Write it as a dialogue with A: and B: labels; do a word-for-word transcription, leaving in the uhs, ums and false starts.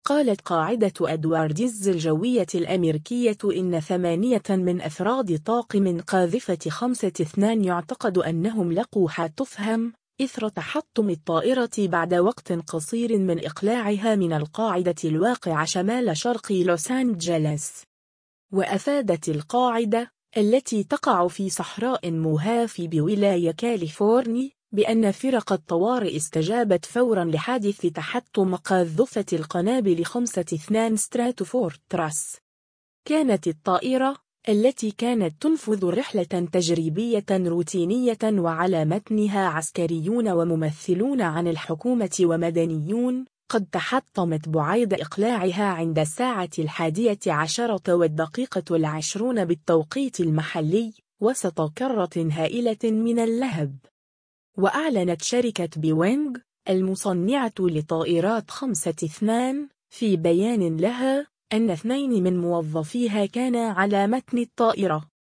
A: قالت قاعدة أدواردز الجوية الأمريكية إن ثمانية من أفراد طاقم قاذفة خمسة اثنان يعتقد أنهم لقوا حادثهم إثر تحطم الطائرة بعد وقت قصير من إقلاعها من القاعدة الواقعة شمال شرق لوس أنجلوس. وأفادت القاعدة التي تقع في صحراء موهاف بولاية كاليفورنيا بأن فرق الطوارئ استجابت فوراً لحادث تحطم قاذفة القنابل خمسة اثنان ستراتوفورترس. كانت الطائرة التي كانت تنفذ رحلة تجريبية روتينية وعلى متنها عسكريون وممثلون عن الحكومة ومدنيون قد تحطمت بعيد إقلاعها عند الساعة الحادية عشرة والدقيقة العشرون بالتوقيت المحلي وسط كرة هائلة من اللهب. وأعلنت شركة بوينغ المصنعة لطائرات خمسة اثنان في بيان لها أن اثنين من موظفيها كانا على متن الطائرة.